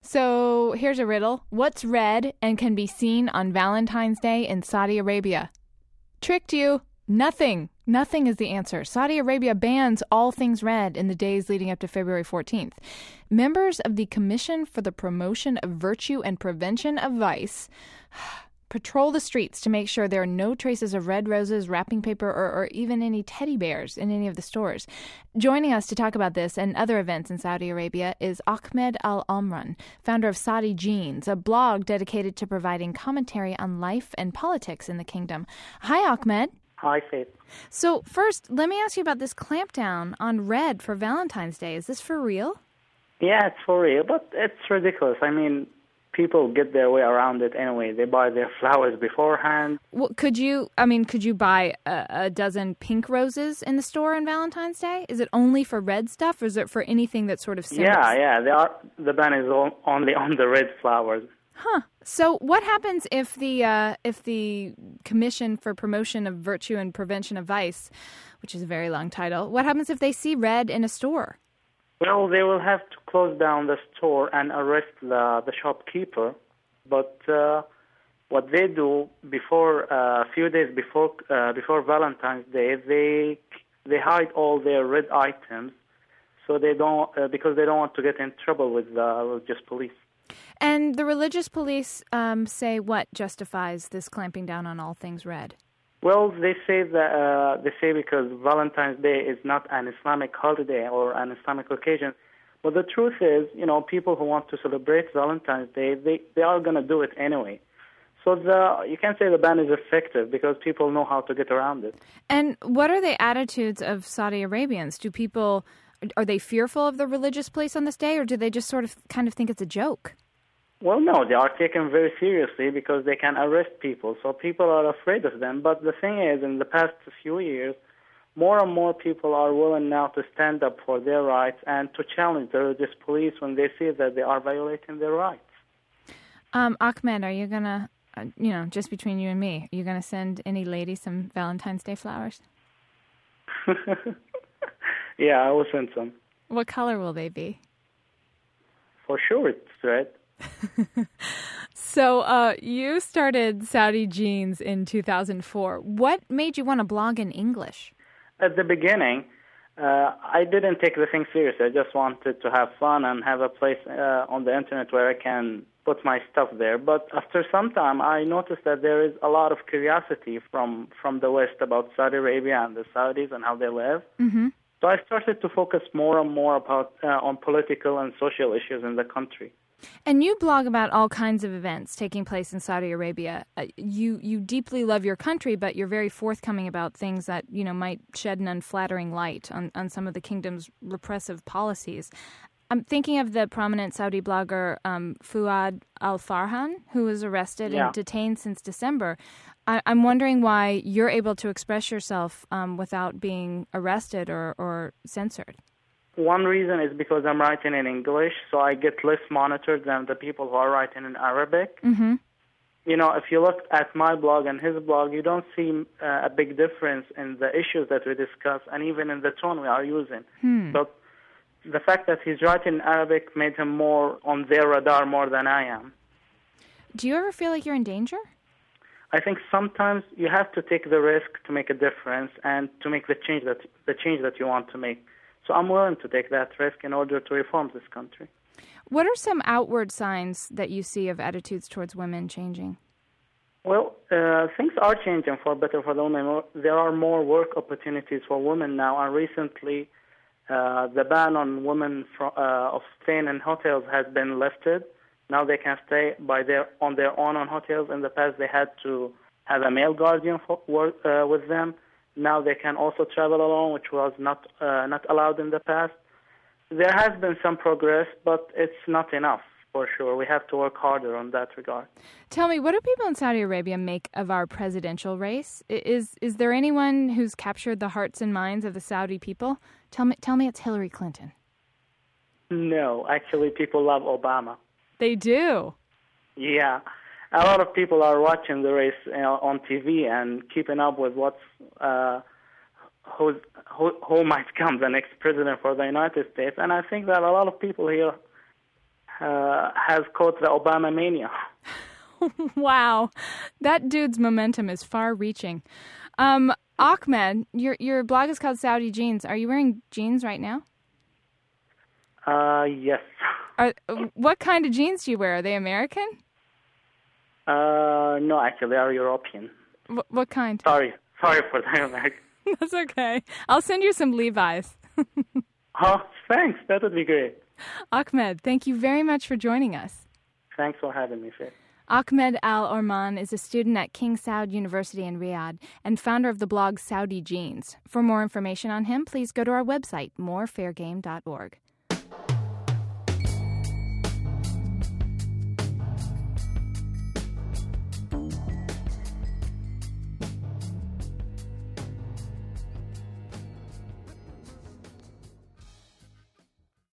So here's a riddle. What's red and can be seen on Valentine's Day in Saudi Arabia? Tricked you. Nothing. Nothing is the answer. Saudi Arabia bans all things red in the days leading up to February 14th. Members of the Commission for the Promotion of Virtue and Prevention of Vice patrol the streets to make sure there are no traces of red roses, wrapping paper, or even any teddy bears in any of the stores. Joining us to talk about this and other events in Saudi Arabia is Ahmed Al-Omran, founder of Saudi Genes, a blog dedicated to providing commentary on life and politics in the kingdom. Hi, Ahmed. Hi, Faith. So first, let me ask you about this clampdown on red for Valentine's Day. Is this for real? Yeah, it's for real, but it's ridiculous. I mean, people get their way around it anyway. They buy their flowers beforehand. Well, could you buy a dozen pink roses in the store on Valentine's Day? Is it only for red stuff, or is it for anything that sort of symbols? Yeah. The ban is only on the red flowers. Huh. So what happens if the Commission for Promotion of Virtue and Prevention of Vice, which is a very long title, what happens if they see red in a store? Well, they will have to close down the store and arrest the shopkeeper. But what they do a few days before Valentine's Day, they hide all their red items, so they don't because they don't want to get in trouble with the religious police. And the religious police say what justifies this clamping down on all things red? Well, they say because Valentine's Day is not an Islamic holiday or an Islamic occasion. But the truth is, people who want to celebrate Valentine's Day, they are going to do it anyway. So you can say the ban is effective because people know how to get around it. And what are the attitudes of Saudi Arabians? Are they fearful of the religious police on this day, or do they just sort of kind of think it's a joke? Well, no, they are taken very seriously because they can arrest people, so people are afraid of them. But the thing is, in the past few years, more and more people are willing now to stand up for their rights and to challenge the religious police when they see that they are violating their rights. Ahmed, are you going to, just between you and me, are you going to send any lady some Valentine's Day flowers? Yeah, I will send some. What color will they be? For sure, it's red. So you started Saudi Genes in 2004. What made you want to blog in English? At the beginning, I didn't take the thing seriously. I just wanted to have fun and have a place on the internet where I can put my stuff there. But after some time, I noticed that there is a lot of curiosity from the West about Saudi Arabia and the Saudis and how they live. Mm-hmm. So I started to focus more and more on political and social issues in the country. And you blog about all kinds of events taking place in Saudi Arabia. You deeply love your country, but you're very forthcoming about things that, might shed an unflattering light on some of the kingdom's repressive policies. I'm thinking of the prominent Saudi blogger Fuad Al-Farhan, who was arrested and detained since December. I'm wondering why you're able to express yourself without being arrested or censored. One reason is because I'm writing in English, so I get less monitored than the people who are writing in Arabic. Mm-hmm. If you look at my blog and his blog, you don't see a big difference in the issues that we discuss and even in the tone we are using. But the fact that he's writing in Arabic made him more on their radar more than I am. Do you ever feel like you're in danger? I think sometimes you have to take the risk to make a difference and to make the change that you want to make. So I'm willing to take that risk in order to reform this country. What are some outward signs that you see of attitudes towards women changing? Well, things are changing for better for the women. There are more work opportunities for women now, and recently the ban on women of staying in hotels has been lifted. Now they can stay on their own on hotels. In the past, they had to have a male guardian with them. Now they can also travel alone, which was not allowed in the past. There has been some progress, but it's not enough, for sure. We have to work harder on that regard. Tell me, what do people in Saudi Arabia make of our presidential race? Is there anyone who's captured the hearts and minds of the Saudi people? Tell me it's Hillary Clinton. No, actually, people love Obama. They do? Yeah. A lot of people are watching the race on TV and keeping up with who might come the next president for the United States. And I think that a lot of people here has caught the Obama mania. Wow, that dude's momentum is far-reaching. Ahmed, your blog is called Saudi Jeans. Are you wearing jeans right now? Yes. What kind of jeans do you wear? Are they American? No, actually, they are European. What kind? Sorry for the American. That's okay. I'll send you some Levi's. Oh, thanks. That would be great. Ahmed, thank you very much for joining us. Thanks for having me, Faith. Ahmed Al-Orman is a student at King Saud University in Riyadh and founder of the blog Saudi Jeans. For more information on him, please go to our website, morefairgame.org.